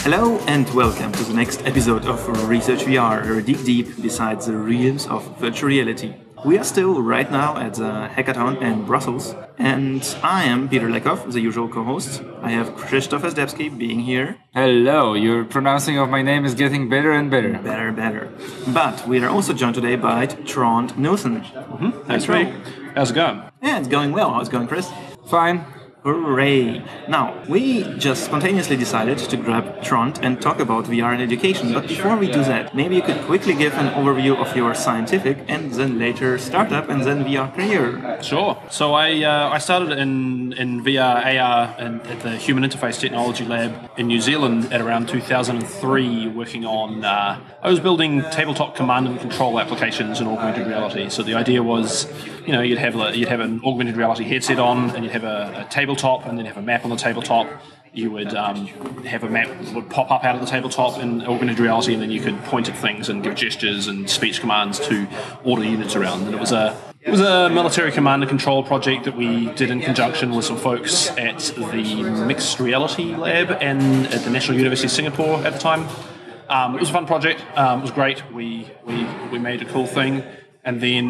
Hello and welcome to the next episode of Research VR, dig deep beside the realms of virtual reality. We are still right now at the Hackathon in Brussels, and I am Peter Lekov, the usual co-host. I have Krzysztof Ozdebski being here. Hello, your pronouncing of my name is getting better and better. Better. But we are also joined today by Trond Nielsen. That's right. How's it going? Yeah, it's going well. How's it going, Chris? Fine. Hooray! Now, we just spontaneously decided to grab Trond and talk about VR in education, but before we do that, maybe you could quickly give an overview of your scientific and then later startup and then VR career. Sure. So I started in VR, AR at the Human Interface Technology Lab in New Zealand at around 2003, working on, I was building tabletop command and control applications in augmented reality. So the idea was, you'd have an augmented reality headset on, and you'd have a tabletop, and then have a map on the tabletop. You would have a map that would pop up out of the tabletop in augmented reality, and then you could point at things and give gestures and speech commands to order units around. And it was a military command and control project that we did in conjunction with some folks at the Mixed Reality Lab and at the National University of Singapore at the time. It was a fun project. It was great. We made a cool thing. And then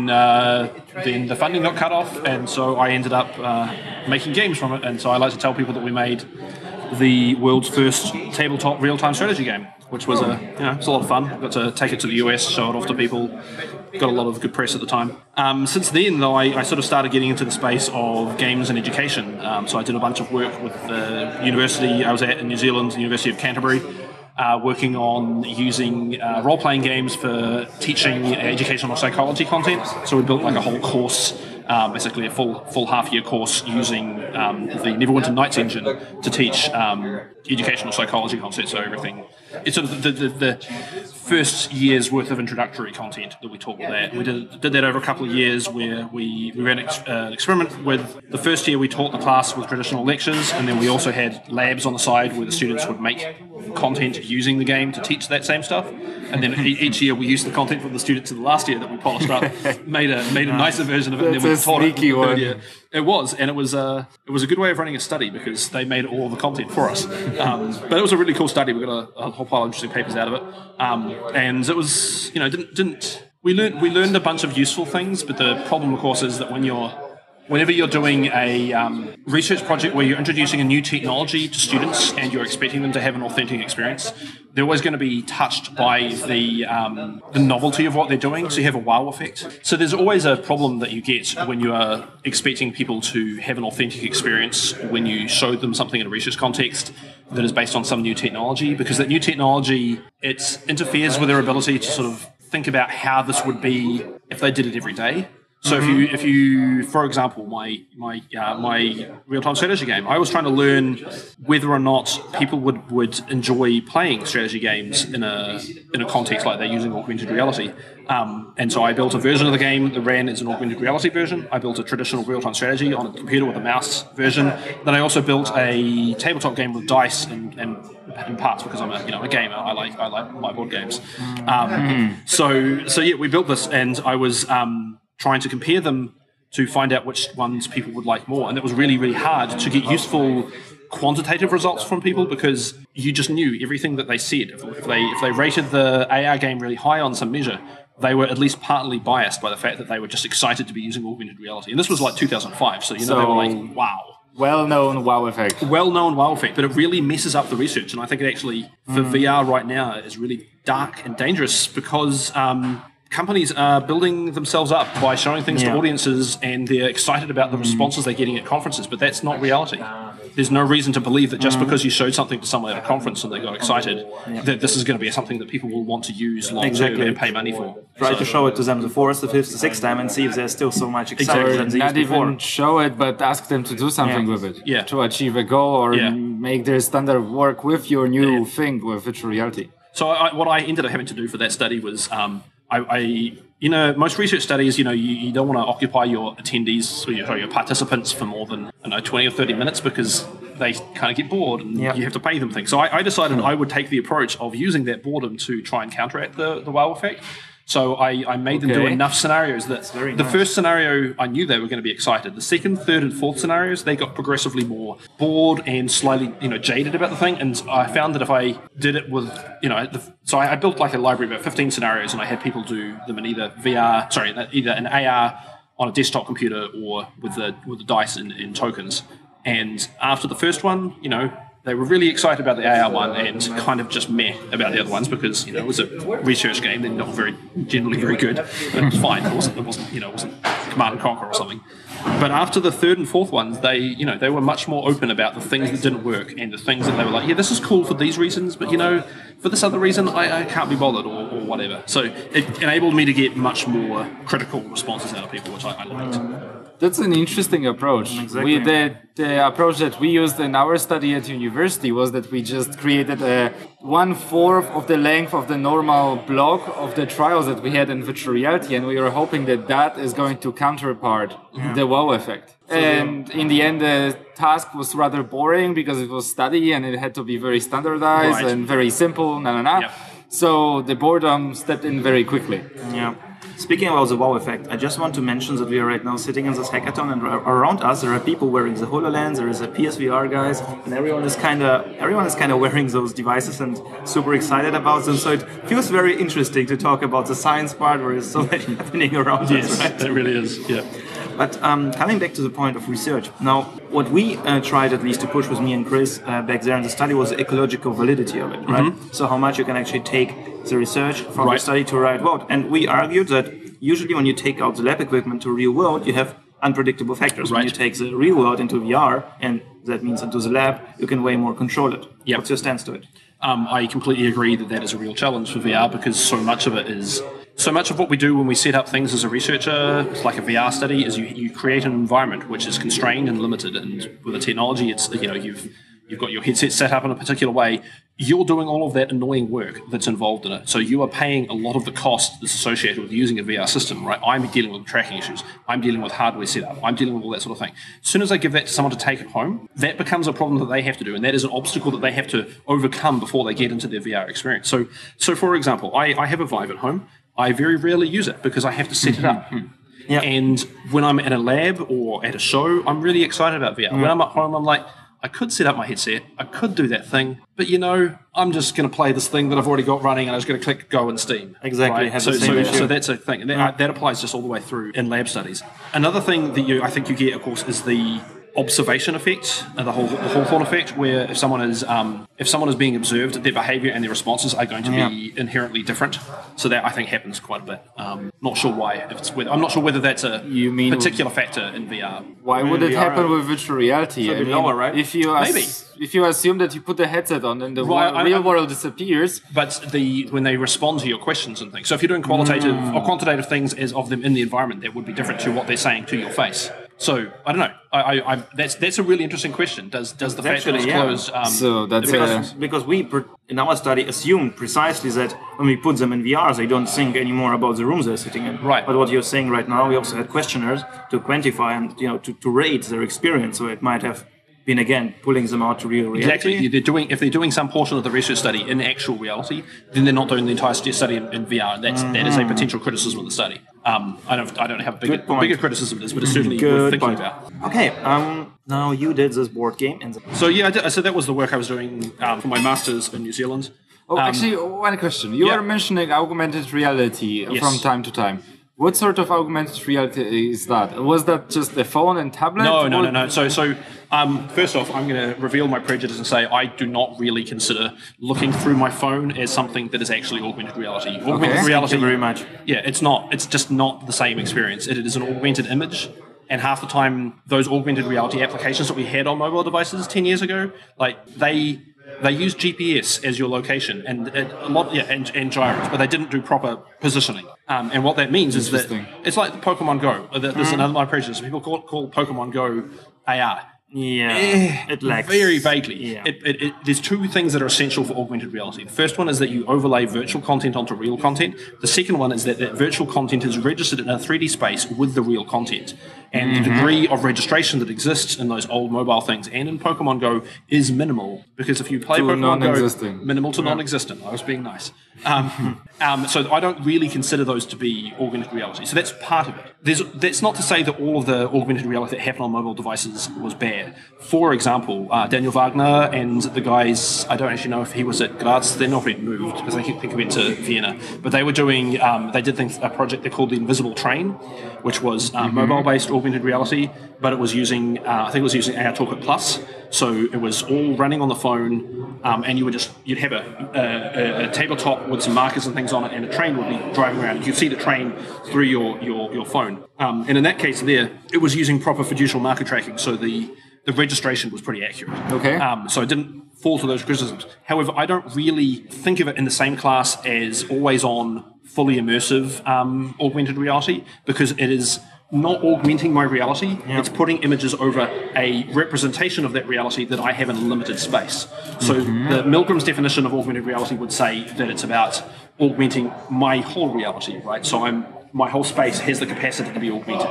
the funding got cut off, and so I ended up making games from it. And so I like to tell people that we made the world's first tabletop real-time strategy game, which was it's a lot of fun. Got to take it to the US, show it off to people. Got a lot of good press at the time. Since then, though, I sort of started getting into the space of games and education. So I did a bunch of work with the university I was at in New Zealand, the University of Canterbury. Working on using role-playing games for teaching educational psychology content. So we built like a whole course, basically a full half-year course using the Neverwinter Nights engine to teach educational psychology concepts. So everything, it's sort of the first year's worth of introductory content that we taught with that. We did that over a couple of years where we ran an experiment with the first year we taught the class with traditional lectures, and then we also had labs on the side where the students would make content using the game to teach that same stuff. And then each year we used the content from the students in the last year that we polished up, made a nicer version of it, and then we taught it in the third year. It was a good way of running a study because they made all the content for us. But it was a really cool study. We got a whole pile of interesting papers out of it, and it was we learned a bunch of useful things. But the problem, of course, is that whenever you're doing a research project where you're introducing a new technology to students and you're expecting them to have an authentic experience, they're always going to be touched by the novelty of what they're doing, so you have a wow effect. So there's always a problem that you get when you are expecting people to have an authentic experience when you show them something in a research context that is based on some new technology, because that new technology, it interferes with their ability to sort of think about how this would be if they did it every day. So if you, for example, my real-time strategy game, I was trying to learn whether or not people would enjoy playing strategy games in a context like that using augmented reality. And so I built a version of the game that ran as an augmented reality version. I built a traditional real-time strategy on a computer with a mouse version. Then I also built a tabletop game with dice and in parts because I'm a gamer. I like my board games. So we built this, and I was trying to compare them to find out which ones people would like more. And it was really, really hard to get useful quantitative results from people because you just knew everything that they said. If they rated the AR game really high on some measure, they were at least partly biased by the fact that they were just excited to be using augmented reality. And this was like 2005, so they were like, wow. Well-known wow effect. Well-known wow effect, but it really messes up the research. And I think it actually, for VR right now, is really dark and dangerous because companies are building themselves up by showing things to audiences, and they're excited about the responses they're getting at conferences, but that's not reality. There's no reason to believe that just because you showed something to someone at a conference and they got excited, that this is going to be something that people will want to use long term and pay money for. Try to show it to them the fourth, the fifth, the sixth time and see if there's still so much excitement than they used before. Not even show it, but ask them to do something with it. To achieve a goal or make their standard work with your new thing with virtual reality. So what I ended up having to do for that study was most research studies, you don't want to occupy your attendees or your participants for more than 20 or 30 minutes because they kind of get bored and you have to pay them things. So I decided I would take the approach of using that boredom to try and counteract the wow effect. So I made them do enough scenarios that the first scenario, I knew they were going to be excited. The second, third, and fourth scenarios, they got progressively more bored and slightly, jaded about the thing. And I found that if I did it with, so I built like a library of about 15 scenarios, and I had people do them in either an AR on a desktop computer or with the dice in tokens. And after the first one, they were really excited about the AR one and kind of just meh about the other ones because, it was a research game. They're not generally very good. But it was fine. It wasn't Command and Conquer or something. But after the third and fourth ones, they were much more open about the things that didn't work and the things that they were like, yeah, this is cool for these reasons, but for this other reason, I can't be bothered or whatever. So it enabled me to get much more critical responses out of people, which I liked. That's an interesting approach. Exactly. The approach that we used in our study at university was that we just created a 1/4 of the length of the normal block of the trials that we had in virtual reality, and we were hoping that is going to counterpart the wow effect. And in the end, the task was rather boring because it was study and it had to be very standardized and very simple. Yep. So the boredom stepped in very quickly. Yeah. Speaking about the wow effect, I just want to mention that we are right now sitting in this hackathon, and around us there are people wearing the HoloLens, there is a PSVR guys, and everyone is kind of wearing those devices and super excited about them. So it feels very interesting to talk about the science part where there's so much happening around us. Yes, right? It really is. Yeah. But coming back to the point of research, now what we tried at least to push with me and Chris back there in the study was the ecological validity of it, right? Mm-hmm. So how much you can actually take the research from the study to right world. And we argued that usually when you take out the lab equipment to real world, you have unpredictable factors. When you take the real world into VR, and that means into the lab, you can way more control it. Yep. What's your stance to it? I completely agree that is a real challenge for VR because so much of what we do when we set up things as a researcher, it's like a VR study, is you create an environment which is constrained and limited. And with the technology, it's you've got your headset set up in a particular way. You're doing all of that annoying work that's involved in it. So you are paying a lot of the cost that's associated with using a VR system, right? I'm dealing with tracking issues. I'm dealing with hardware setup. I'm dealing with all that sort of thing. As soon as I give that to someone to take it home, that becomes a problem that they have to do. And that is an obstacle that they have to overcome before they get into their VR experience. So for example, I have a Vive at home. I very rarely use it because I have to set it up. Yeah. And when I'm at a lab or at a show, I'm really excited about VR. When I'm at home, I'm like, I could set up my headset, I could do that thing, but I'm just going to play this thing that I've already got running and I'm just going to click go in Steam. Exactly. Right? So that's a thing. And that applies just all the way through in lab studies. Another thing that I think you get, of course, is the observation effect, the Hawthorne effect, where if someone is being observed, their behavior and their responses are going to be inherently different. So that I think happens quite a bit. Not sure why. I'm not sure whether that's a particular factor in VR. Why would it happen with virtual reality? Right? If you assume that you put the headset on and the real world disappears. But when they respond to your questions and things. So if you're doing qualitative or quantitative things as of them in the environment, that would be different to what they're saying to your face. So I don't know. That's a really interesting question. Does the fact that it's closed? So that's because we in our study assumed precisely that when we put them in VR, they don't think anymore about the rooms they're sitting in. Right. But what you're saying right now, we also had questionnaires to quantify and to rate their experience. So it might have been again pulling them out to real reality. Exactly. If they're doing some portion of the research study in actual reality, then they're not doing the entire study in VR. That is a potential criticism of the study. I don't have a bigger criticism of this, but it's certainly worth thinking about. Okay. Now you did this board game, so that was the work I was doing for my masters in New Zealand. Actually, one question. You were mentioning augmented reality from time to time. What sort of augmented reality is that? Was that just a phone and tablet? No. So first off, I'm going to reveal my prejudice and say I do not really consider looking through my phone as something that is actually augmented reality. Augmented reality, thank you very much. Yeah, it's not. It's just not the same experience. It is an augmented image. And half the time, those augmented reality applications that we had on mobile devices 10 years ago, they use GPS as your location and and gyros, but they didn't do proper positioning. And what that means is that it's like Pokemon Go. There's another my prejudice. People call Pokemon Go AR. Yeah, it lacks very vaguely. Yeah. There's two things that are essential for augmented reality. The first one is that you overlay virtual content onto real content. The second one is that virtual content is registered in a 3D space with the real content. And the degree of registration that exists in those old mobile things and in Pokemon Go is minimal. Because if you play Pokemon Go, minimal to non-existent. I was being nice. So I don't really consider those to be augmented reality. So that's part of it. That's not to say that all of the augmented reality that happened on mobile devices was bad. For example, Daniel Wagner and the guys, I don't actually know if he was at Graz, they're not really moved because I think he went to Vienna, but they were doing, they did a project they called the Invisible Train, which was mobile-based augmented reality, but it was using, I think it was using AR Toolkit Plus. So it was all running on the phone, and you'd have a tabletop with some markers and things on it, and a train would be driving around. You'd see the train through your phone. And in that case there, it was using proper fiducial marker tracking, so the registration was pretty accurate. Okay. So it didn't fall to those criticisms. However, I don't really think of it in the same class as always-on, fully immersive augmented reality, because it is not augmenting my reality, it's putting images over a representation of that reality that I have in a limited space. So the Milgram's definition of augmented reality would say that it's about augmenting my whole reality, right? So my whole space has the capacity to be augmented.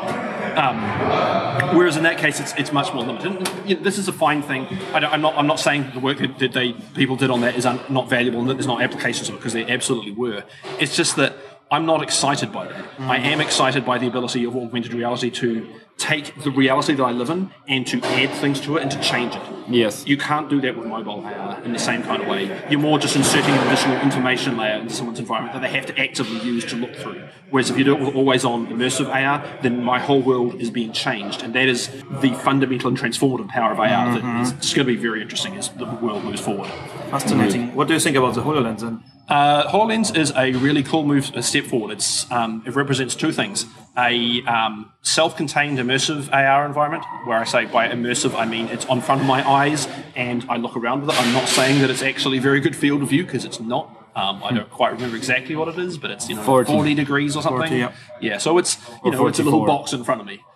Whereas in that case, it's much more limited. And, this is a fine thing. I'm not saying the work that people did on that is not valuable and that there's not applications of it, because there absolutely were. It's just that I'm not excited by that. I am excited by the ability of augmented reality to take the reality that I live in and to add things to it and to change it. Yes. You can't do that with mobile AR in the same kind of way. You're more just inserting an additional information layer into someone's environment that they have to actively use to look through. Whereas if you do it with always-on immersive AR, then my whole world is being changed. And that is the fundamental and transformative power of AR that is going to be very interesting as the world moves forward. Fascinating. What do you think about the HoloLens then? HoloLens is a really cool step forward. It represents two things. A self-contained immersive AR environment, where I say by immersive I mean it's on front of my eyes and I look around with it. I'm not saying that it's actually a very good field of view, because it's not. I don't quite remember exactly what it is, but it's 40 degrees or something. 40, yeah. So it's it's a little box in front of me.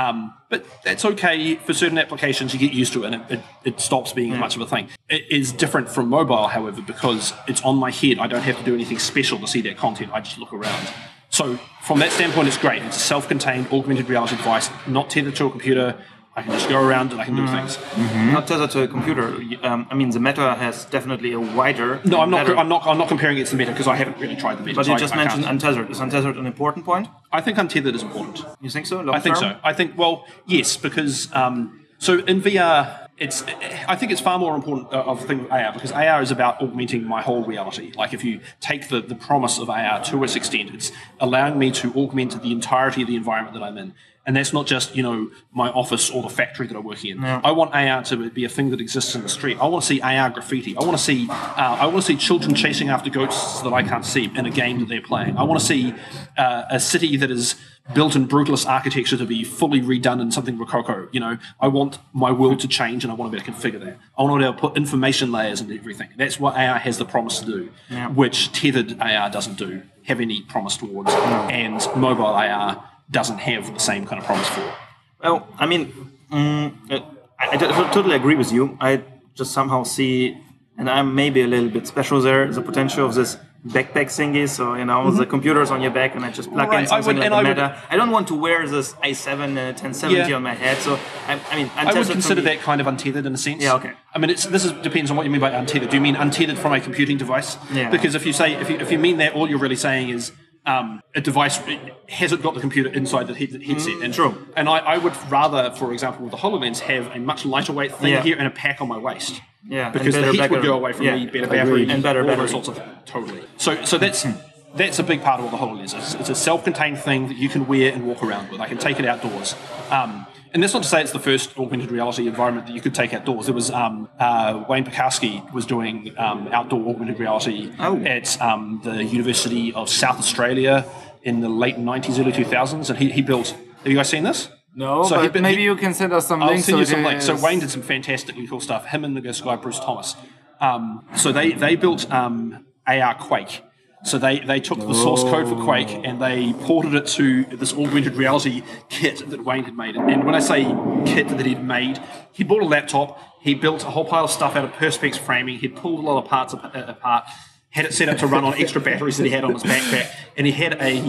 But that's okay for certain applications. You get used to it, and it stops being much of a thing. It is different from mobile, however, because it's on my head. I don't have to do anything special to see that content. I just look around. So from that standpoint, it's great. It's a self-contained augmented reality device, not tethered to a computer. I can just go around and I can do things. Not tethered to a computer. The Meta has definitely a wider. No, I'm not comparing it to the Meta, because I haven't really tried the Meta. But you just mentioned untethered. Is untethered an important point? I think untethered is important. You think so? I think so. I think, yes, because so in VR, I think it's far more important of a thing with AR, because AR is about augmenting my whole reality. Like, if you take the promise of AR to its extent, it's allowing me to augment the entirety of the environment that I'm in. And that's not just, my office or the factory that I'm working in. Yeah. I want AR to be a thing that exists in the street. I want to see AR graffiti. I want to see children chasing after ghosts that I can't see in a game that they're playing. I want to see a city that is built in brutalist architecture to be fully redone in something rococo. I want my world to change, and I want to be able to configure that. I want to be able to put information layers into everything. That's what AR has the promise to do, which tethered AR doesn't have any promise towards, and mobile AR doesn't have the same kind of promise for it. Well, I totally agree with you. I just somehow see, and I'm maybe a little bit special there, the potential of this backpack thingy. So, the computer's on your back, and I just plug in something like a Meta. I don't want to wear this i7 1070 on my head. So, I would consider that kind of untethered in a sense. Yeah, okay. This depends on what you mean by untethered. Do you mean untethered from a computing device? Yeah. Because if you mean that, all you're really saying is a device hasn't got the computer inside the headset. True. And I would rather, for example, with the HoloLens, have a much lighter weight thing here and a pack on my waist. Yeah, because the heat would go away from me, better battery, and better all battery. those sorts of totally. So that's a big part of what the HoloLens is. It's a self-contained thing that you can wear and walk around with. I can take it outdoors. And that's not to say it's the first augmented reality environment that you could take outdoors. There was Wayne Pekarski was doing outdoor augmented reality at the University of South Australia in the late 90s, early 2000s, and he built. Have you guys seen this? No, so but maybe you can send us some links. I'll send you some links. So Wayne did some fantastically cool stuff. Him and this guy Bruce Thomas. So they built AR Quake. So they took the source code for Quake and they ported it to this augmented reality kit that Wayne had made. And when I say kit that he'd made, he bought a laptop, he built a whole pile of stuff out of Perspex framing, he'd pulled a lot of parts apart, had it set up to run on extra batteries that he had on his backpack, and he had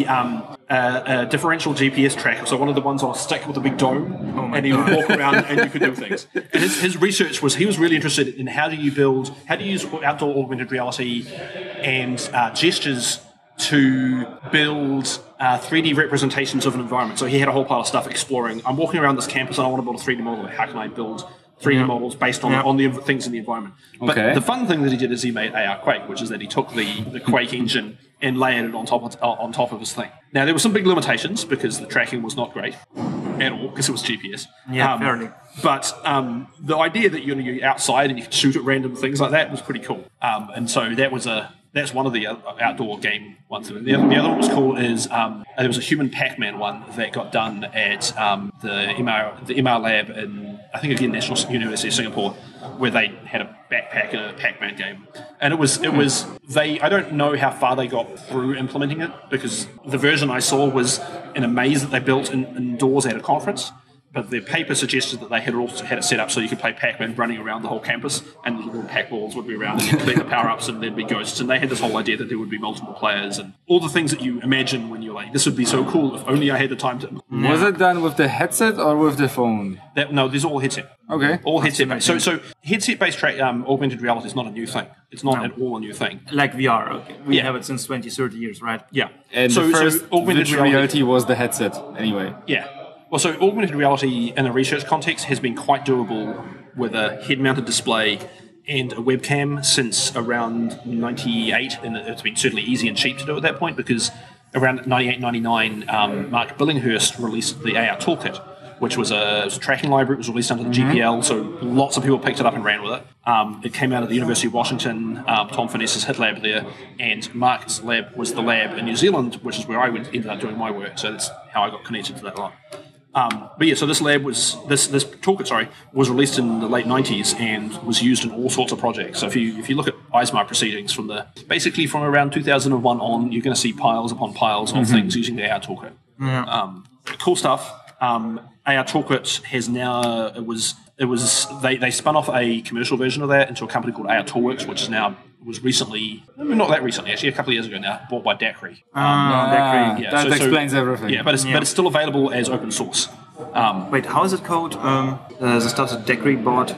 a differential GPS tracker, so one of the ones on a stick with a big dome, and he would walk around and you could do things. And his research was, he was really interested in how do you use outdoor augmented reality and gestures to build 3D representations of an environment. So he had a whole pile of stuff exploring. I'm walking around this campus and I want to build a 3D model. How can I build 3D models based on the things in the environment? But the fun thing that he did is he made AR Quake, which is that he took the Quake engine and layered it on top of his thing. Now, there were some big limitations because the tracking was not great at all because it was GPS. Yeah, fairly. But the idea that you're outside and you could shoot at random things like that was pretty cool. And so that's one of the outdoor game ones. The other one was cool is there was a human Pac-Man one that got done at the MR lab in, I think again, National University of Singapore, where they had a backpack and a Pac-Man game. And it was I don't know how far they got through implementing it, because the version I saw was in a maze that they built indoors at a conference. But the paper suggested that they had also had it set up so you could play Pac-Man running around the whole campus, and the little Pac-balls would be around, and you'd collect the power-ups, and there'd be ghosts. And they had this whole idea that there would be multiple players, and all the things that you imagine when you're like, this would be so cool if only I had the time to... Was it done with the headset or with the phone? No, there's all headset. Okay. All headset-based. So headset-based augmented reality is not a new thing. It's not at all a new thing. Like VR, okay. We have it since 20, 30 years, right? Yeah. And the first augmented reality was the headset, anyway. Yeah. Well, so augmented reality in a research context has been quite doable with a head-mounted display and a webcam since around 98, and it's been certainly easy and cheap to do at that point, because around 98, 99, Mark Billinghurst released the AR Toolkit, which was a tracking library. It was released under the GPL, so lots of people picked it up and ran with it. It came out of the University of Washington, Tom Finesse's HIT lab there, and Mark's lab was the lab in New Zealand, which is where I ended up doing my work, so that's how I got connected to that lot. But yeah, so this toolkit, was released in the late 90s and was used in all sorts of projects. So if you look at ISMAR proceedings from around 2001 on, you're going to see piles upon piles of things using the AR Toolkit. Yeah. Cool stuff. AR Toolkit has now they spun off a commercial version of that into a company called AR Toolworks, which was recently, not that recently, actually a couple of years ago now, bought by DAQRI. DAQRI. Yeah, that explains everything. Yeah, but it's still available as open source. Wait, how is it called? The stuff that DAQRI bought.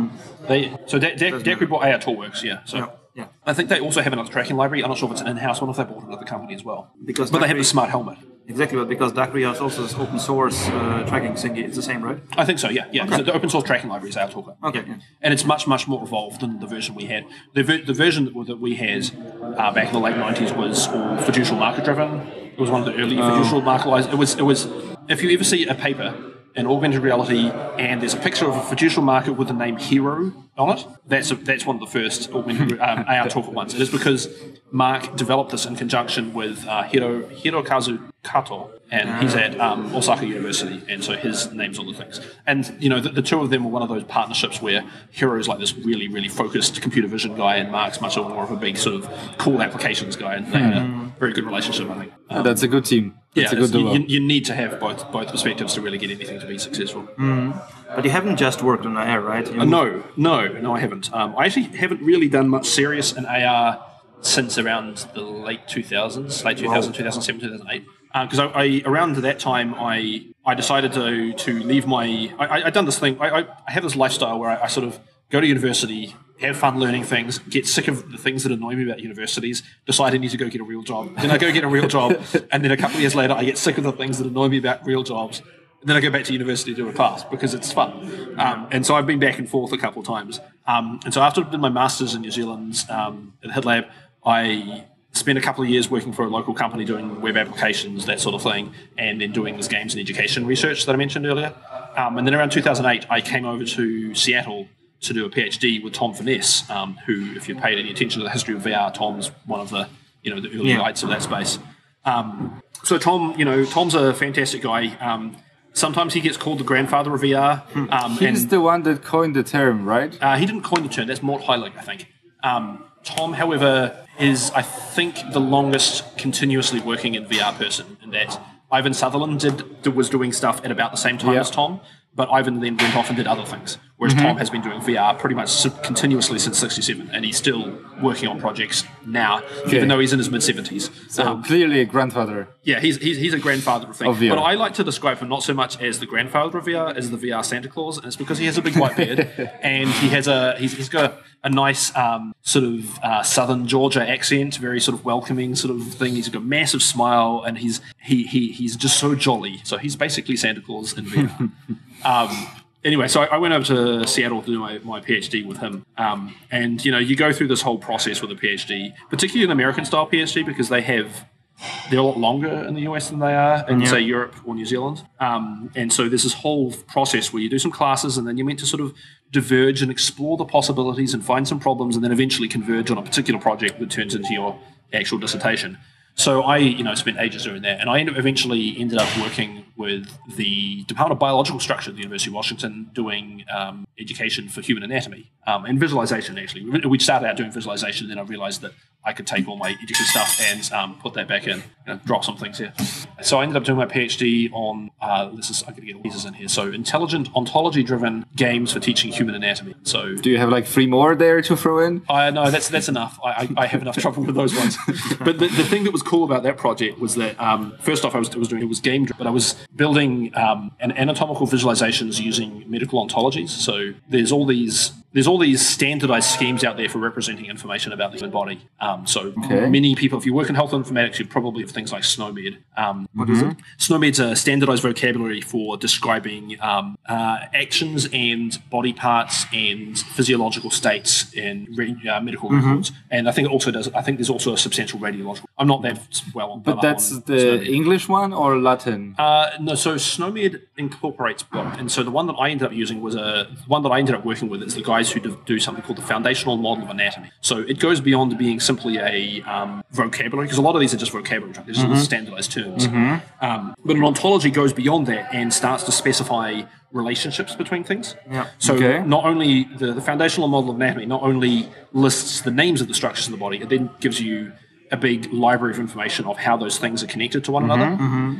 DAQRI bought AR Toolworks, yeah. So Yeah. I think they also have another tracking library. I'm not sure if it's an in-house one, if they bought another company as well. But they have the smart helmet. Exactly, but because DAQRI has also this open source tracking thing, it's the same, right? I think so, yeah. Okay. So the open source tracking library is our Toolkit. Okay. Yeah. And it's much, much more evolved than the version we had. The version that we had back in the late 90s was all fiducial market driven. It was one of the early fiducial market. It was if you ever see a paper in augmented reality and there's a picture of a fiducial market with the name Hero on it, that's one of the first augmented AR Toolkit ones. It is because Mark developed this in conjunction with Hirokazu Kato, and he's at Osaka University, and so his name's on the things. And the two of them were one of those partnerships where Hiro's like this really, really focused computer vision guy, and Mark's much more of a big sort of cool applications guy, and they had a very good relationship, I think. That's a good team. That's a good duo. You need to have both perspectives to really get anything to be successful. But you haven't just worked on AR, right? No, I haven't. I actually haven't really done much serious in AR since around the late 2000s, 2007, 2008. Because around that time, I decided to leave my... I'd done this thing. I have this lifestyle where I sort of go to university, have fun learning things, get sick of the things that annoy me about universities, decide I need to go get a real job. Then I go get a real job, and then a couple of years later, I get sick of the things that annoy me about real jobs. And then I go back to university to do a class because it's fun. And so I've been back and forth a couple of times. And so after I did my master's in New Zealand at HIT Lab, I spent a couple of years working for a local company doing web applications, that sort of thing, and then doing this games and education research that I mentioned earlier. And then around 2008, I came over to Seattle to do a PhD with Tom Finesse, who, if you paid any attention to the history of VR, Tom's one of the the early lights of that space. So Tom's a fantastic guy. Sometimes he gets called the grandfather of VR. He's the one that coined the term, right? He didn't coin the term. That's Mort Heilig, I think. Tom, however, is, I think, the longest continuously working in VR person, in that Ivan Sutherland was doing stuff at about the same time as Tom, but Ivan then went off and did other things. Whereas Tom has been doing VR pretty much continuously since '67, and he's still working on projects now, even though he's in his mid-70s. So clearly a grandfather. Yeah, he's a grandfather of things. Of VR. But I like to describe him not so much as the grandfather of VR as the VR Santa Claus, and it's because he has a big white beard and he's got a nice sort of southern Georgia accent, very sort of welcoming sort of thing. He's got a massive smile, and he's just so jolly. So he's basically Santa Claus in VR. Anyway, so I went over to Seattle to do my PhD with him. And, you go through this whole process with a PhD, particularly an American-style PhD, because they're a lot longer in the US than they are in, say, Europe or New Zealand. And so there's this whole process where you do some classes, and then you're meant to sort of diverge and explore the possibilities and find some problems, and then eventually converge on a particular project that turns into your actual dissertation. So I, spent ages doing that, and I eventually ended up working with the Department of Biological Structure at the University of Washington, doing education for human anatomy and visualization. Actually, we started out doing visualization, then I realized that I could take all my education stuff and put that back in, drop some things here. So I ended up doing my PhD on I'm going to get all these in here. So intelligent ontology-driven games for teaching human anatomy. So do you have like 3 more there to throw in? No, that's enough. I have enough trouble with those ones. But the thing that was cool about that project was that first off, it was game driven, but I was building an anatomical visualizations using medical ontologies. So there's all these standardized schemes out there for representing information about the human body. Many people, if you work in health informatics, you probably have things like SNOMED. What is it? SNOMED's a standardized vocabulary for describing actions and body parts and physiological states in medical records. And I think it also does. I think there's also a substantial radiological. I'm not that well on. But that's the English one or Latin? No. So SNOMED incorporates both, and so the one that I ended up using was one that I ended up working with is the guys who do something called the foundational model of anatomy. So it goes beyond being simply a vocabulary, because a lot of these are just vocabulary. They're just standardized terms. But an ontology goes beyond that and starts to specify relationships between things. So not only the foundational model of anatomy not only lists the names of the structures in the body, it then gives you a big library of information of how those things are connected to one another.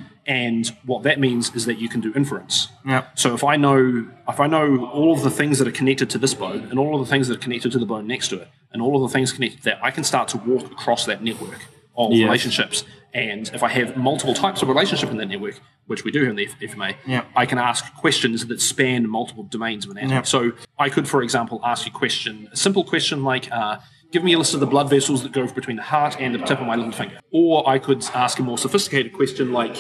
And what that means is that you can do inference. So if I know all of the things that are connected to this bone and all of the things that are connected to the bone next to it and all of the things connected to that, I can start to walk across that network of relationships. And if I have multiple types of relationship in that network, which we do in the FMA, I can ask questions that span multiple domains of anatomy. So I could, for example, ask a simple question like, give me a list of the blood vessels that go between the heart and the tip of my little finger. Or I could ask a more sophisticated question like,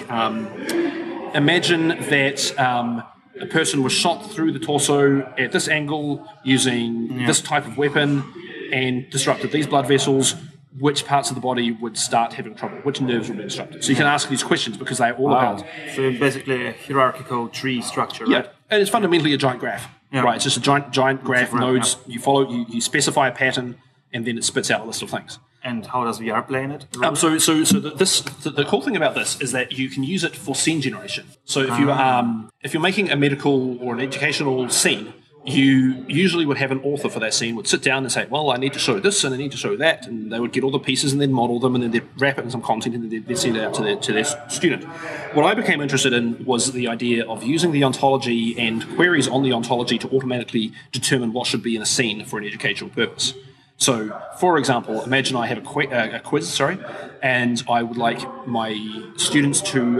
imagine that a person was shot through the torso at this angle using this type of weapon and disrupted these blood vessels. Which parts of the body would start having trouble? Which nerves would be disrupted? So you can ask these questions because they're all about... So basically a hierarchical tree structure, right? And it's fundamentally a giant graph, right? It's just a giant graph, nodes. You follow, you specify a pattern, and then it spits out a list of things. And how does VR play in it? So the cool thing about this is that you can use it for scene generation. So if you're making a medical or an educational scene, you usually would have an author for that scene would sit down and say, well, I need to show this and I need to show that, and they would get all the pieces and then model them and then they'd wrap it in some content and then they'd send it out to their student. What I became interested in was the idea of using the ontology and queries on the ontology to automatically determine what should be in a scene for an educational purpose. So, for example, imagine I have a quiz, and I would like my students to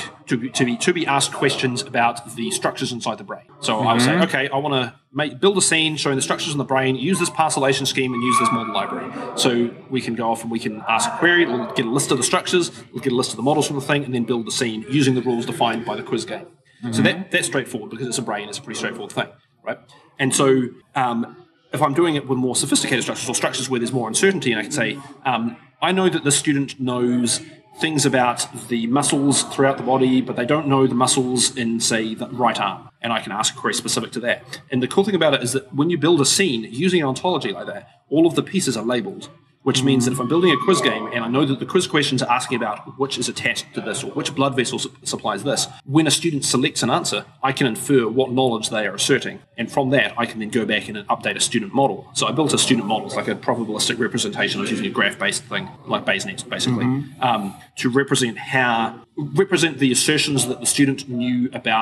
be asked questions about the structures inside the brain. So I would say, okay, I want to build a scene showing the structures in the brain, use this parcellation scheme, and use this model library. So we can go off and we can ask a query, we'll get a list of the structures, we'll get a list of the models from the thing, and then build the scene using the rules defined by the quiz game. So that's straightforward because it's a brain, it's a pretty straightforward thing, right? And so if I'm doing it with more sophisticated structures or structures where there's more uncertainty, and I can say, I know that the student knows things about the muscles throughout the body, but they don't know the muscles in, say, the right arm. And I can ask a query specific to that. And the cool thing about it is that when you build a scene using an ontology like that, all of the pieces are labeled, which means that if I'm building a quiz game and I know that the quiz questions are asking about which is attached to this or which blood vessel supplies this, when a student selects an answer, I can infer what knowledge they are asserting. And from that, I can then go back and update a student model. So I built a student model, it's like a probabilistic representation. I was using a graph-based thing, like Bayesnet, basically, to represent the assertions that the student knew about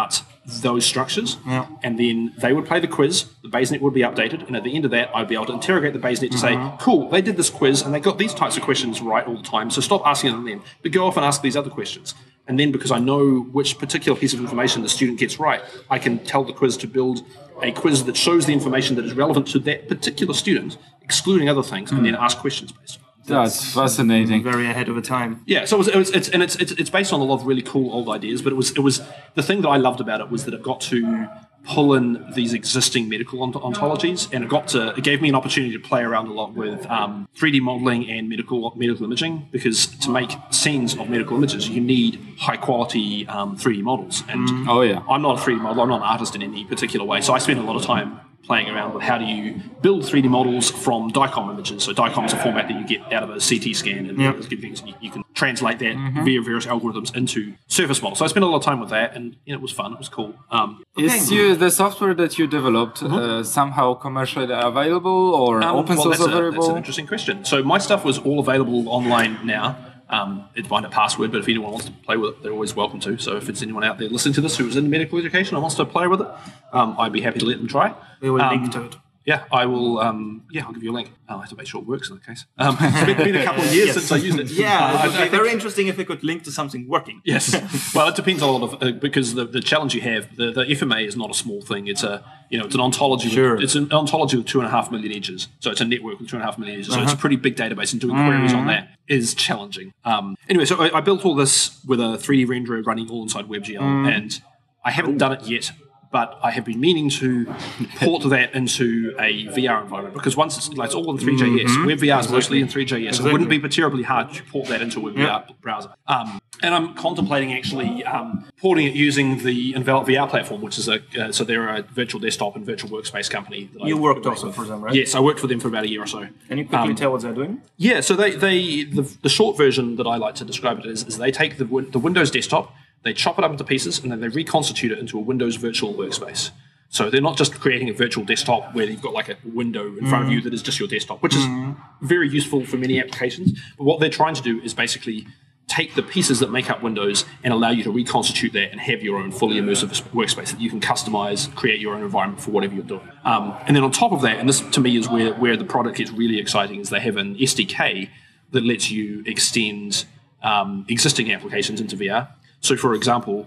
those structures, Yeah. and then they would play the quiz, the Bayesnet would be updated, and at the end of that, I'd be able to interrogate the Bayesnet to say, cool, they did this quiz, and they got these types of questions right all the time, so stop asking them then, but go off and ask these other questions. And then because I know which particular piece of information the student gets right, I can tell the quiz to build a quiz that shows the information that is relevant to that particular student, excluding other things, and then ask questions based on it. That's fascinating. Very ahead of the time. Yeah, so it's based on a lot of really cool old ideas, but it was the thing that I loved about it was that it got to pull in these existing medical ontologies, and it gave me an opportunity to play around a lot with 3D modeling and medical imaging, because to make scenes of medical images, you need high quality 3D models. And I'm not a 3D modeler, I'm not an artist in any particular way, so I spend a lot of time playing around with how do you build 3D models from DICOM images. So DICOM is a format that you get out of a CT scan, and you can translate that via various algorithms into surface models. So I spent a lot of time with that, and it was fun. It was cool. Is the software that you developed somehow commercially available or open source available? That's an interesting question. So my stuff was all available online now. It's behind a password, but if anyone wants to play with it, they're always welcome to. So if it's anyone out there listening to this who's in medical education and wants to play with it, I'd be happy to let them try. We will link to it. Yeah, I will. I'll give you a link. I'll have to make sure it works in that case. It's been a couple of years since I used it. Yeah, it would be very interesting if it could link to something working. Yes. Well, it depends a lot of because the challenge you have, the FMA is not a small thing. It's it's an ontology. Sure. It's an ontology with 2.5 million edges. So it's a network with 2.5 million edges. So it's a pretty big database, and doing queries on that is challenging. Anyway, so I built all this with a 3D renderer running all inside WebGL, and I haven't done it yet. But I have been meaning to port that into a VR environment, because once it's all in 3JS, WebVR is mostly in 3JS. It wouldn't be terribly hard to port that into a WebVR browser. And I'm contemplating actually porting it using the Envelop VR platform, which is so they're a virtual desktop and virtual workspace company. You worked also for them, right? Yes, I worked for them for about a year or so. Can you quickly tell what they're doing? Yeah, so the short version that I like to describe it is they take the Windows desktop, they chop it up into pieces, and then they reconstitute it into a Windows virtual workspace. So they're not just creating a virtual desktop where you've got like a window in front of you that is just your desktop, which is very useful for many applications. But what they're trying to do is basically take the pieces that make up Windows and allow you to reconstitute that and have your own fully immersive workspace that you can customize, create your own environment for whatever you're doing. And then on top of that, and this to me is where the product gets really exciting, is they have an SDK that lets you extend existing applications into VR. So, for example,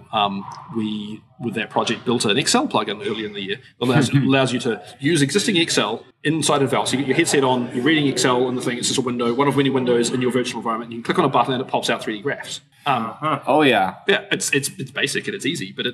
we, with that project, built an Excel plugin earlier in the year that allows you to use existing Excel inside Envelop. So you get your headset on, you're reading Excel, and the thing, it's just a window, one of many windows in your virtual environment. You can click on a button and it pops out 3D graphs. Oh, yeah. Yeah, it's basic and it's easy, but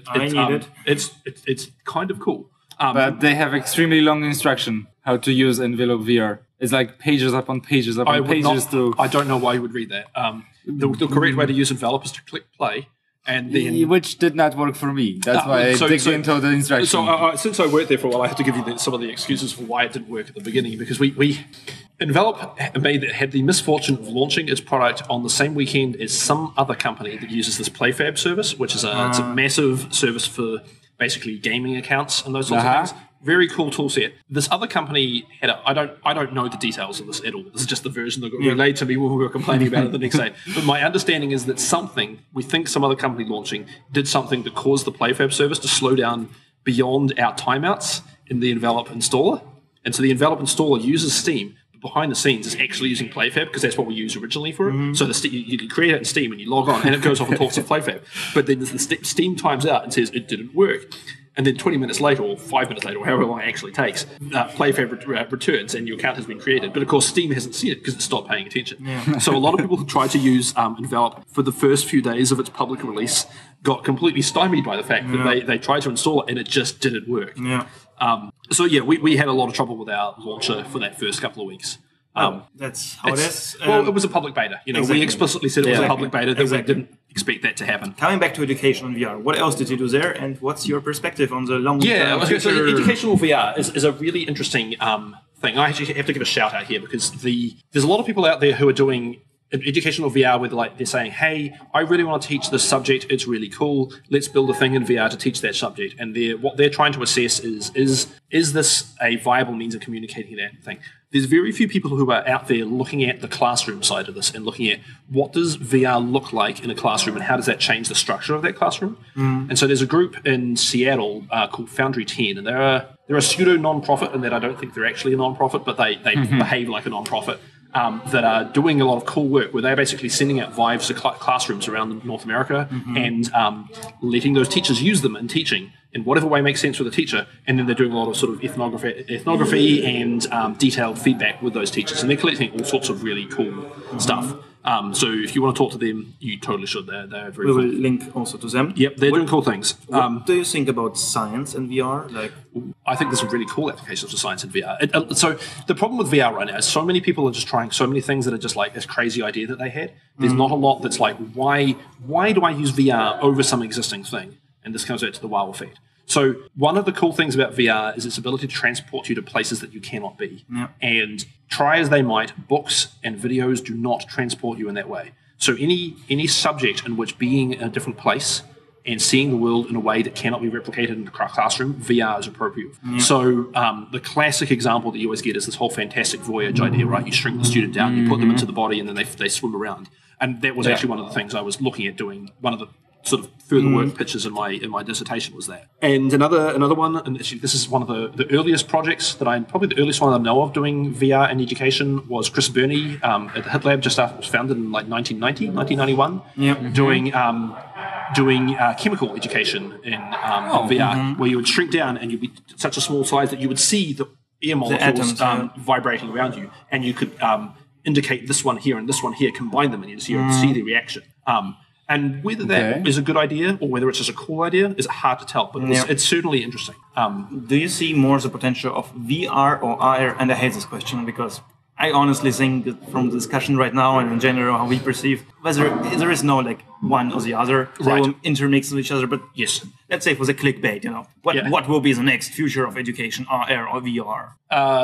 it's kind of cool. But they have extremely long instruction how to use Envelop VR. It's like pages upon pages upon pages. I don't know why you would read that. The correct way to use Envelop is to click play. And then, which did not work for me. That's why I dig into the instructions. So since I worked there for a while, I have to give you some of the excuses for why it didn't work at the beginning, because we Envelop had the misfortune of launching its product on the same weekend as some other company that uses this PlayFab service, which is it's a massive service for basically gaming accounts and those sorts of things. Very cool tool set. This other company had I don't know the details of this at all. This is just the version that got relayed to me when we were complaining about it the next day. But my understanding is that we think some other company launching did something that caused the PlayFab service to slow down beyond our timeouts in the Envelop installer. And so the Envelop installer uses Steam, but behind the scenes is actually using PlayFab, because that's what we used originally for it. So you can create it in Steam and you log on and it goes off and talks to PlayFab. But then the Steam times out and says it didn't work. And then 20 minutes later, or 5 minutes later, or however long it actually takes, PlayFab returns and your account has been created. But of course, Steam hasn't seen it because it stopped paying attention. Yeah. So a lot of people who tried to use Envelop for the first few days of its public release got completely stymied by the fact that they tried to install it and it just didn't work. Yeah. We had a lot of trouble with our launcher for that first couple of weeks. That's how it is. Well, it was a public beta. We explicitly said it was a public beta, that we didn't expect that to happen. Coming back to educational VR, what else did you do there, and what's your perspective on the long term future? So educational VR is a really interesting thing. I actually have to give a shout out here, because there's a lot of people out there who are doing educational VR where they're saying, hey, I really want to teach this subject, it's really cool, let's build a thing in VR to teach that subject. And what they're trying to assess is this a viable means of communicating that thing? there's very few people who are out there looking at the classroom side of this and looking at what does VR look like in a classroom and how does that change the structure of that classroom. And so there's a group in Seattle called Foundry 10, and they're a pseudo non-profit in that I don't think they're actually a non-profit, but they behave like a non-profit. That are doing a lot of cool work where they're basically sending out Vives to classrooms around North America and letting those teachers use them in teaching in whatever way makes sense for the teacher. And then they're doing a lot of sort of ethnography and detailed feedback with those teachers. And they're collecting all sorts of really cool stuff. So if you want to talk to them, you totally should. They're very We cool. will link also to them. Yep, they're doing cool things. What do you think about science and VR? Like, I think there's some really cool applications for science in VR. So the problem with VR right now is so many people are just trying so many things that are just like this crazy idea that they had. There's not a lot that's like, why do I use VR over some existing thing? And this comes out to the wow effect. So one of the cool things about VR is its ability to transport you to places that you cannot be. Yeah. And try as they might, books and videos do not transport you in that way. So any subject in which being in a different place and seeing the world in a way that cannot be replicated in the classroom, VR is appropriate. Yeah. So the classic example that you always get is this whole Fantastic Voyage idea, right? You shrink the student down, you put them into the body, and then they swim around. And that was actually one of the things I was looking at doing. One of the sort of further work pitches in my dissertation was that. And another one, and actually this is one of the earliest projects probably the earliest one I know of doing VR in education was Chris Burney at the HIT Lab just after it was founded in like 1991, doing chemical education in VR, where you would shrink down and you'd be such a small size that you would see the air molecules vibrating around you, and you could indicate this one here and this one here, combine them, and you'd see the reaction. And whether that is a good idea or whether it's just a cool idea is hard to tell, but it's certainly interesting. Do you see more the potential of VR or AR? And I hate this question because I honestly think that from the discussion right now and in general how we perceive, whether there is no like one or the other, they will intermix with each other. But yes, let's say for the clickbait, what will be the next future of education, AR or VR?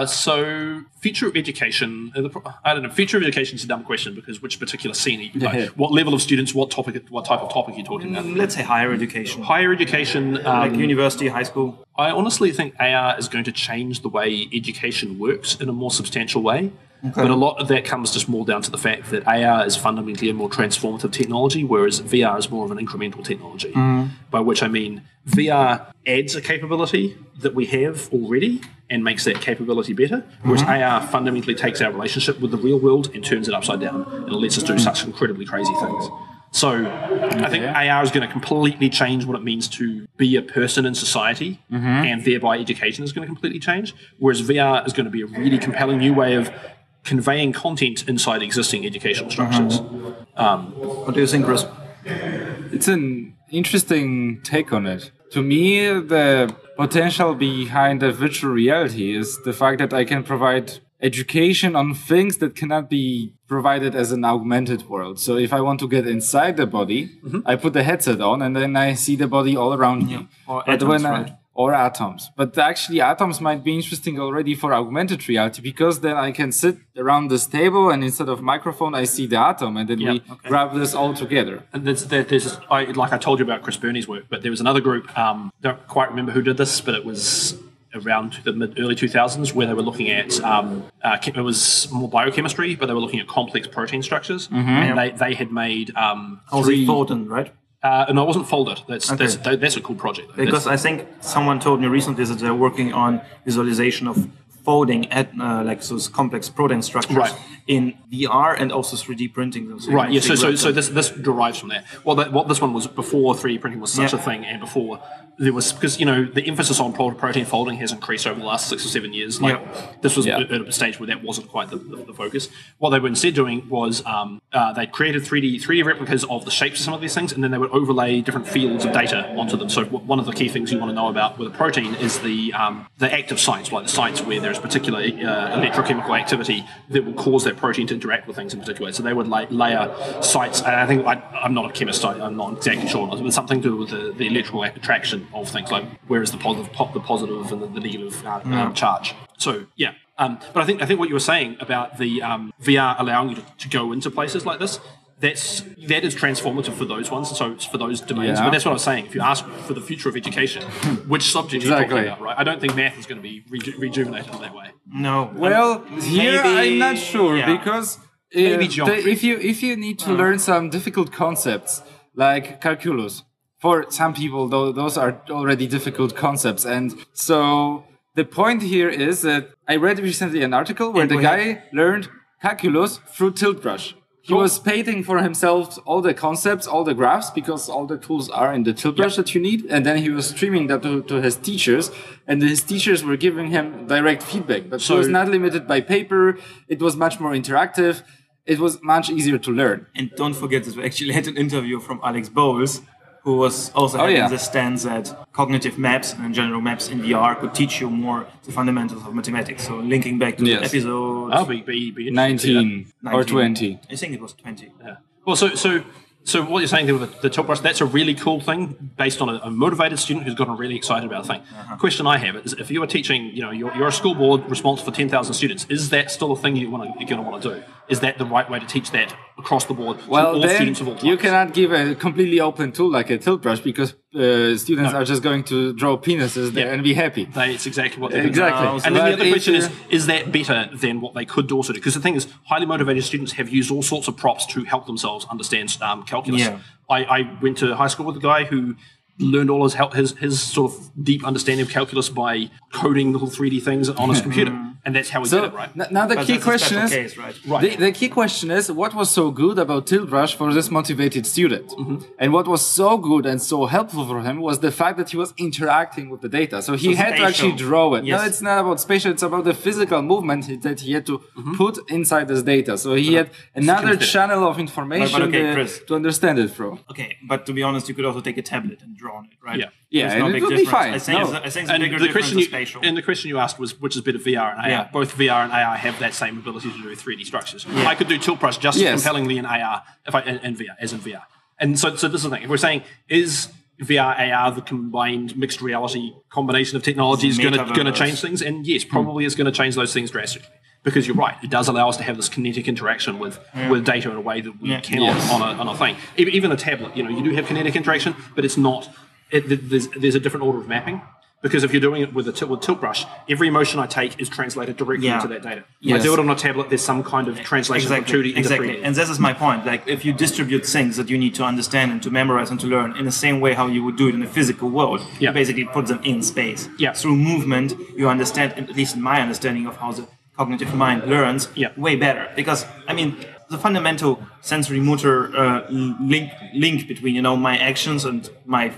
So future of education, I don't know. Future of education is a dumb question because which particular scene? What level of students? What type of topic are you talking about? Let's say higher education. Higher education, like university, high school. I honestly think AR is going to change the way education works in a more substantial way. Okay. But a lot of that comes just more down to the fact that AR is fundamentally a more transformative technology, whereas VR is more of an incremental technology. By which I mean VR adds a capability that we have already and makes that capability better, whereas AR fundamentally takes our relationship with the real world and turns it upside down, and it lets us do such incredibly crazy things. So I think AR is going to completely change what it means to be a person in society, and thereby education is going to completely change, whereas VR is going to be a really compelling new way of conveying content inside existing educational structures. What do you think, Chris? It's an interesting take on it. To me, the potential behind the virtual reality is the fact that I can provide education on things that cannot be provided as an augmented world. So if I want to get inside the body, I put the headset on and then I see the body all around me. Or atoms. But actually atoms might be interesting already for augmented reality because then I can sit around this table and instead of microphone, I see the atom and then we grab this all together. And like I told you about Chris Burney's work, but there was another group, don't quite remember who did this, but it was around the early 2000s where they were looking at, it was more biochemistry, but they were looking at complex protein structures. And they had made Folded, right? No, it wasn't folded. That's a cool project. Because I think someone told me recently that they're working on visualization of folding at like those complex protein structures in VR and also 3D printing them. So so this derives from that. What this one was before 3D printing was such a thing, and before there was, because the emphasis on protein folding has increased over the last 6 or 7 years. This was at a stage where that wasn't quite the focus. What they were instead doing was they created 3D replicas of the shapes of some of these things, and then they would overlay different fields of data onto them. So one of the key things you want to know about with a protein is the active sites, like the sites where there's particular electrochemical activity that will cause that protein to interact with things in particular. So they would layer sites, and I think I'm not a chemist, I'm not exactly sure, but something to do with the electrical attraction of things, like where is the positive and the negative charge. So but I think what you were saying about the VR allowing you to go into places like this that is transformative for those ones, so it's for those domains. Yeah. But that's what I was saying. If you ask for the future of education, which subject are you talking about, right? I don't think math is going to be rejuvenated in that way. No. Well, here I'm not sure because Maybe geometry. if you need to learn some difficult concepts like calculus, for some people those are already difficult concepts, and so the point here is that I read recently an article where the guy learned calculus through Tilt Brush. He was painting for himself all the concepts, all the graphs, because all the tools are in the Tilt Brush that you need. And then he was streaming that to his teachers, and his teachers were giving him direct feedback. But so it was not limited by paper. It was much more interactive. It was much easier to learn. And don't forget that we actually had an interview from Alex Bowles, who was also having the stance that cognitive maps and general maps in VR could teach you more the fundamentals of mathematics. So linking back to the episode... I'll be 19 or 20. I think it was 20. Yeah. Well, so what you're saying there with the Tilt Brush, that's a really cool thing based on a motivated student who's gotten really excited about a thing. The question I have is, if you are teaching, you're a school board responsible for 10,000 students, is that still a thing you're going to want to do? Is that the right way to teach that across the board to all students of all types? You cannot give a completely open tool like a Tilt Brush because students are just going to draw penises there and be happy. It's exactly what they're doing. Exactly. And then the other question is that better than what they could also do? Because the thing is, highly motivated students have used all sorts of props to help themselves understand calculus. Yeah. I went to high school with a guy who learned all his sort of deep understanding of calculus by coding little 3D things on his computer. And that's how he did it, right? Now the key question is, the key question is, what was so good about Tilt Brush for this motivated student? And what was so good and so helpful for him was the fact that he was interacting with the data. So he had to actually draw it. Yes. No, it's not about spatial, it's about the physical movement that he had to put inside this data. So he had another channel of information to understand it through. Okay, but to be honest, you could also take a tablet and draw on it, right? Yeah, There's no and big it would be difference. fine. I think the bigger difference is spatial. And the question you asked was, which is better, VR and AR? Both VR and AR have that same ability to do 3D structures. I could do Tilt Brush just as compellingly in AR, in VR, as in VR. And so this is the thing. If we're saying, is VR, AR, the combined mixed reality combination of technologies going to change things? And yes, probably it's going to change those things drastically. Because you're right, it does allow us to have this kinetic interaction with data in a way that we cannot on a thing. Even a tablet, you do have kinetic interaction, but it's not. There's a different order of mapping. Because if you're doing it with Tilt Brush, every motion I take is translated directly into that data. If I do it on a tablet, there's some kind of translation from 2D into 3D. And this is my point. Like, if you distribute things that you need to understand and to memorize and to learn in the same way how you would do it in the physical world, you basically put them in space. Through movement, you understand, at least in my understanding of how the cognitive mind learns, way better. Because, I mean, the fundamental sensory motor link between, my actions and my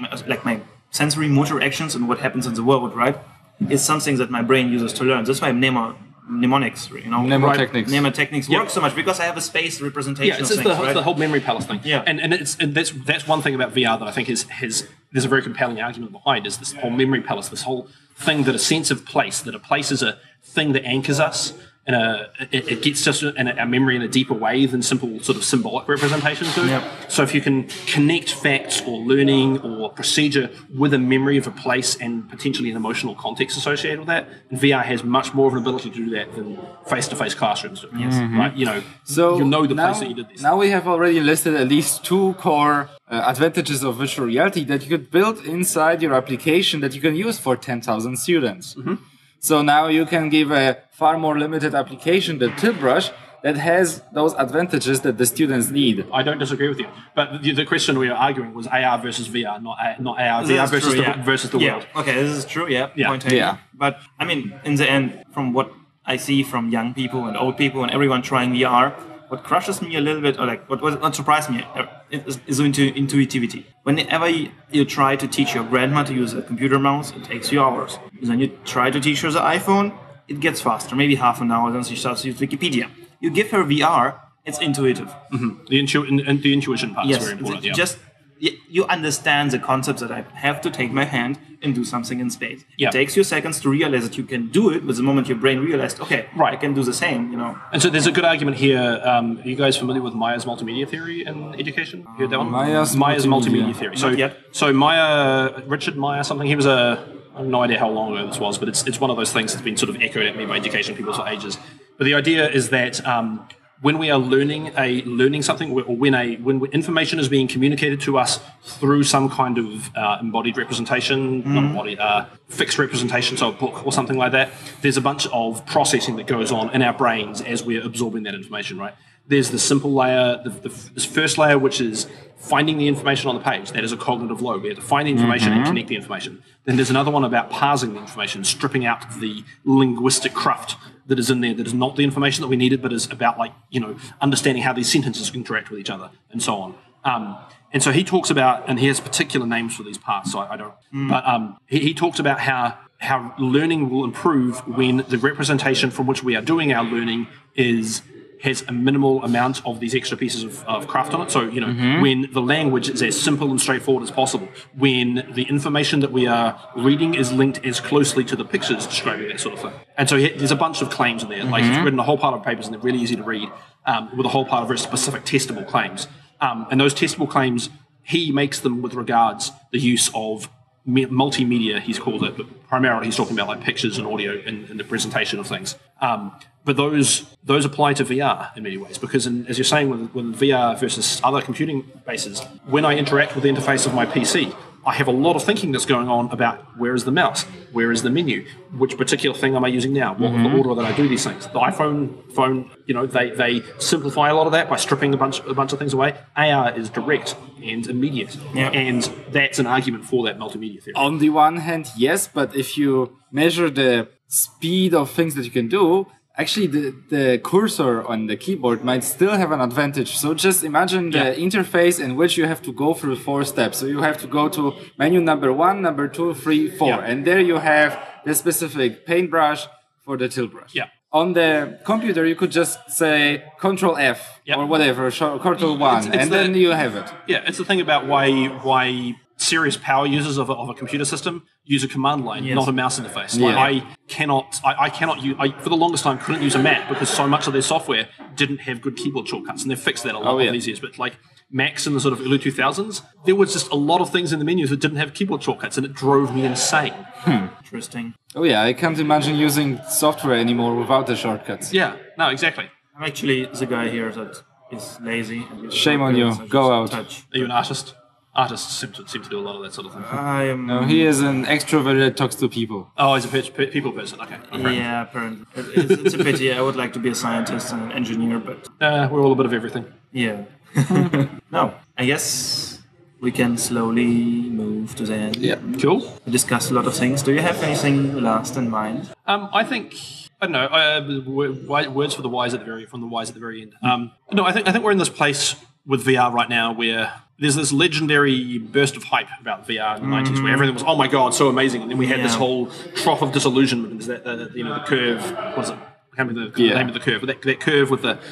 sensory motor actions and what happens in the world, right, is something that my brain uses to learn. That's why mnemonics, mnemotechnics work so much, because I have a space representation of things, it's the whole memory palace thing. And that's one thing about VR that I think there's a very compelling argument behind, is this whole memory palace, this whole thing that a sense of place, that a place is a thing that anchors us, and it gets us in our memory in a deeper way than simple sort of symbolic representations do. So if you can connect facts or learning or procedure with a memory of a place and potentially an emotional context associated with that, VR has much more of an ability to do that than face-to-face classrooms do. Right? So you know the place that you did this. Now we have already listed at least two core advantages of virtual reality that you could build inside your application that you can use for 10,000 students. So now you can give a far more limited application, the Tilt Brush, that has those advantages that the students need. I don't disagree with you. But the question we were arguing was AR versus VR, not AR, VR versus the world. Okay, this is true, point taken. But, I mean, in the end, from what I see from young people and old people and everyone trying VR, what crushes me a little bit, or what surprised me, is intuitivity. Whenever you try to teach your grandma to use a computer mouse, it takes you hours. And then you try to teach her the iPhone, it gets faster, maybe half an hour, then she starts to use Wikipedia. You give her VR, it's intuitive. The intuition part is very important. You understand the concepts that I have to take my hand and do something in space. It takes you seconds to realize that you can do it, but the moment your brain realized, I can do the same, And so there's a good argument here. Are you guys familiar with Meyer's multimedia theory in education? You heard that one? Meyer's multimedia theory. So Richard Meyer, something, he was I have no idea how long ago this was, but it's one of those things that's been sort of echoed at me by education people for ages. But the idea is that when we are learning something, or when information is being communicated to us through some kind of embodied representation, not embodied, fixed representation, so a book or something like that, there's a bunch of processing that goes on in our brains as we're absorbing that information, right? There's the simple layer, this first layer, which is finding the information on the page. That is a cognitive load. We have to find the information and connect the information. Then there's another one about parsing the information, stripping out the linguistic cruft that is in there, that is not the information that we needed, but is about, like, understanding how these sentences interact with each other, and so on. And so he talks about, and he has particular names for these parts, so I don't, but he talks about how learning will improve when the representation from which we are doing our learning has a minimal amount of these extra pieces of craft on it. So, when the language is as simple and straightforward as possible, when the information that we are reading is linked as closely to the pictures describing that sort of thing. And so there's a bunch of claims in there. Like, he's written a whole pile of papers, and they're really easy to read, with a whole pile of very specific testable claims. And those testable claims, he makes them with regards the use of multimedia, he's called it, but primarily he's talking about like pictures and audio in the presentation of things. But those apply to VR in many ways, because as you're saying, with VR versus other computing bases, when I interact with the interface of my PC, I have a lot of thinking that's going on about where is the mouse, where is the menu, which particular thing am I using now, what the order that I do these things. The iPhone phone, they simplify a lot of that by stripping a bunch of things away. AR is direct and immediate, and that's an argument for that multimedia theory. On the one hand, yes, but if you measure the speed of things that you can do, actually the cursor on the keyboard might still have an advantage. So just imagine the interface in which you have to go through 4 steps. So you have to go to menu number 1, number 2, 3, 4. And there you have the specific paintbrush for the tilt brush. Yeah. On the computer, you could just say Control F or whatever, Control 1, and then you have it. Yeah, it's the thing about why serious power users of a computer system use a command line, not a mouse interface. Like, I cannot use, for the longest time, couldn't use a Mac because so much of their software didn't have good keyboard shortcuts, and they've fixed that a lot over these years. But like Macs in the sort of early 2000s, there was just a lot of things in the menus that didn't have keyboard shortcuts, and it drove me insane. Interesting. Oh yeah, I can't imagine using software anymore without the shortcuts. Yeah, no, exactly. I'm actually the guy here that is lazy. And shame on you. Go out. Touch. Are you an artist? Artists seem to do a lot of that sort of thing. No, he is an extrovert that talks to people. Oh, he's a people person. Okay. Yeah, apparently. It's a pity. I would like to be a scientist and an engineer, but... we're all a bit of everything. Yeah. No, I guess we can slowly move to the end. Yeah. Cool. We discussed a lot of things. Do you have anything last in mind? I think... I don't know. Words for the wise at the very end. No, I think we're in this place with VR right now where there's this legendary burst of hype about VR in the 90s where everything was, oh my god, so amazing, and then we had this whole trough of disillusionment. Is that the curve? What is it? I can't remember the name of the curve, but that curve with the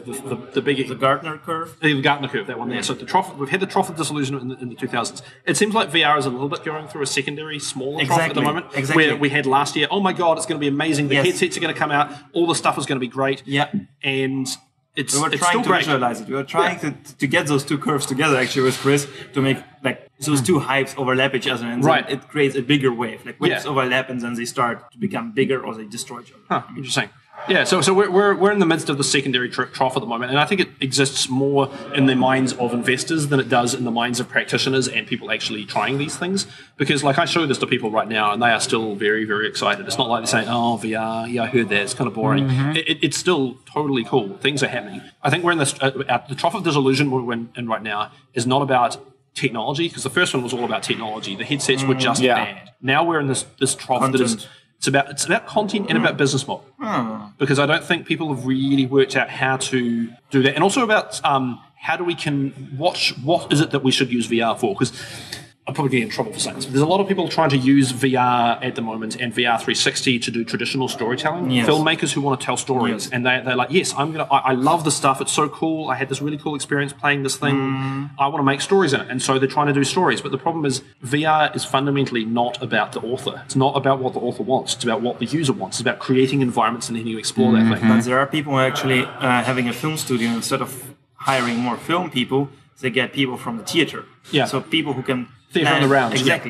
big... The Gartner curve? The Gartner curve, that one there. So we've had the trough of disillusionment in the 2000s. It seems like VR is a little bit going through a secondary, smaller trough at the moment. Exactly. Where we had last year, oh my god, it's going to be amazing. The headsets are going to come out. All the stuff is going to be great. Yeah. And it's we were it's trying still to great. visualize it. We were trying to get those two curves together, actually, with Chris, to make like those two hypes overlap each other, and then it creates a bigger wave. Like waves overlap, and then they start to become bigger, or they destroy each other. Huh, interesting. Yeah, so we're in the midst of the secondary trough at the moment, and I think it exists more in the minds of investors than it does in the minds of practitioners and people actually trying these things. Because, like, I show this to people right now, and they are still very, very excited. It's not like they're saying, "Oh, VR, yeah, I heard that. It's kind of boring." It's still totally cool. Things are happening. I think we're in this the trough of disillusion we're in right now is not about technology, because the first one was all about technology. The headsets were just bad. Now we're in this trough that is. It's about content and about business model. Because I don't think people have really worked out how to do that. And also about how do we what is it that we should use VR for? Because I'm probably getting in trouble for saying this, but there's a lot of people trying to use VR at the moment and VR 360 to do traditional storytelling. Yes. Filmmakers who want to tell stories, and they're like, yes, I love this stuff. It's so cool. I had this really cool experience playing this thing. I want to make stories in it. And so they're trying to do stories. But the problem is VR is fundamentally not about the author. It's not about what the author wants. It's about what the user wants. It's about creating environments and then you explore that thing. But there are people who are actually having a film studio. Instead of hiring more film people, they get people from the theater. Yeah. So people who can... Theatre on the rounds. Exactly. Yeah.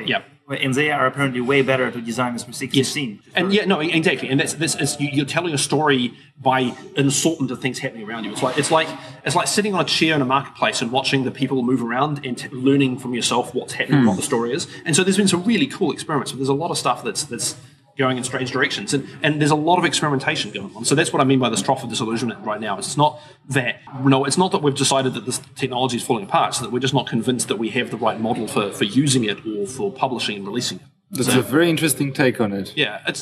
And they are apparently way better to design a 360 scene. And yeah, no, exactly. And you're telling a story by an assortment of things happening around you. It's like sitting on a chair in a marketplace and watching the people move around and learning from yourself what's happening, what the story is. And so there's been some really cool experiments. But there's a lot of stuff that's going in strange directions, and there's a lot of experimentation going on. So that's what I mean by this trough of disillusionment right now. It's not that we've decided that this technology is falling apart. It's that we're just not convinced that we have the right model for using it or for publishing and releasing it. That's a very interesting take on it. Yeah, it's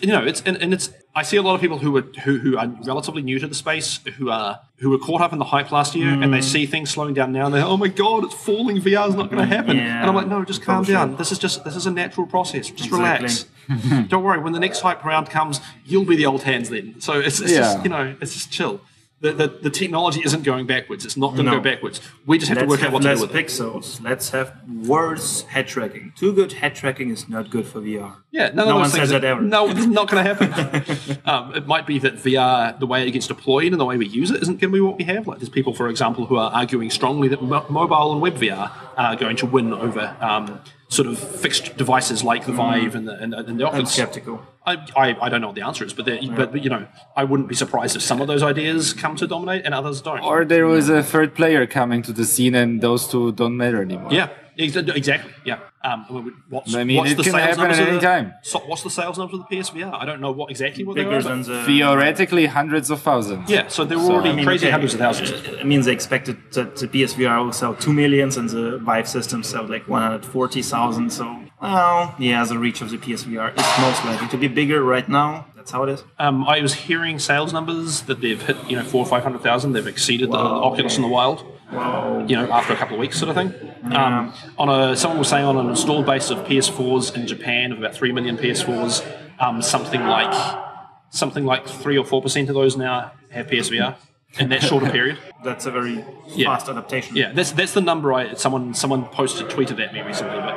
I see a lot of people who are relatively new to the space who were caught up in the hype last year, and they see things slowing down now, and they're, oh my god, it's falling, VR is not going to happen. Yeah, and I'm like, no, just calm down. This is a natural process. Just relax. Don't worry. When the next hype round comes, you'll be the old hands then. So it's just it's just chill. The technology isn't going backwards. It's not going to go backwards. We just have to work out what to do with it. Pixels. Let's have worse head tracking. Too good head tracking is not good for VR. Yeah, no one says that ever. No, it's not going to happen. It might be that VR, the way it gets deployed and the way we use it, isn't going to be what we have. Like there's people, for example, who are arguing strongly that mobile and web VR are going to win over sort of fixed devices like the Vive and the Oculus. I'm skeptical. I don't know what the answer is, but I wouldn't be surprised if some of those ideas come to dominate and others don't. Or there was a third player coming to the scene, and those two don't matter anymore. Yeah, exactly. Yeah. What's it the can sales happen numbers at any time. What's the sales numbers of the PSVR? I don't know what they Bigger are. than the Theoretically, hundreds of thousands. Yeah, so they were already crazy hundreds of thousands. It means they expected that the PSVR will sell 2 million and the Vive system sell like 140,000. So, the reach of the PSVR is most likely to be bigger right now. That's how it is. I was hearing sales numbers that they've hit 400,000 or 500,000. They've exceeded the Oculus in the wild. Wow. After a couple of weeks, sort of thing. Someone was saying on an installed base of PS4s in Japan of about 3 million PS4s, something like 3 or 4% of those now have PSVR in that shorter period. That's a very fast adaptation. Yeah, that's the number. Someone tweeted at me recently. But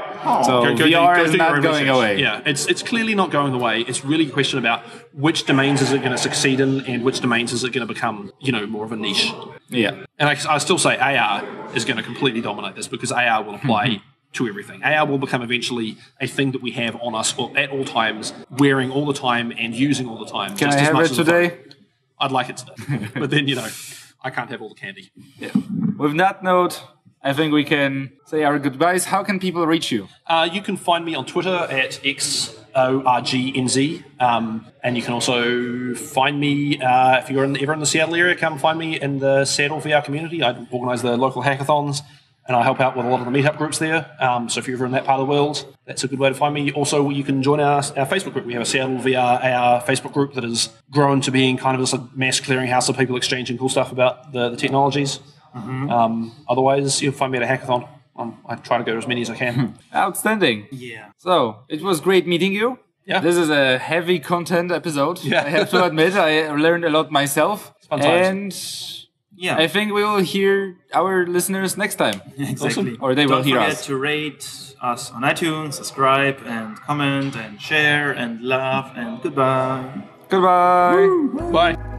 VR is not going away. Yeah, it's clearly not going away. It's really a question about which domains is it going to succeed in, and which domains is it going to become more of a niche. Yeah, and I still say AR is going to completely dominate this because AR will apply to everything. AR will become eventually a thing that we have on us at all times, wearing all the time and using all the time. Can I have it today? I'd like it today, but then I can't have all the candy. Yeah. With that note, I think we can say our goodbyes. How can people reach you? You can find me on Twitter at XORGNZ, and you can also find me if you're ever in the Seattle area. Come find me in the Seattle VR community. I organise the local hackathons, and I help out with a lot of the meetup groups there. So if you're ever in that part of the world, that's a good way to find me. Also, you can join our Facebook group. We have a Seattle VR AR Facebook group that has grown to being kind of this mass clearinghouse of people exchanging cool stuff about the technologies. Otherwise, you'll find me at a hackathon. I try to go to as many as I can. Outstanding. Yeah. So, it was great meeting you. Yeah. This is a heavy content episode. Yeah. I have to admit, I learned a lot myself. It's fun times. Yeah. I think we will hear our listeners next time. Exactly. Awesome. Or they will hear Don't us. forget to rate us on iTunes, subscribe, and comment, and share, and love, and goodbye. Goodbye. Bye.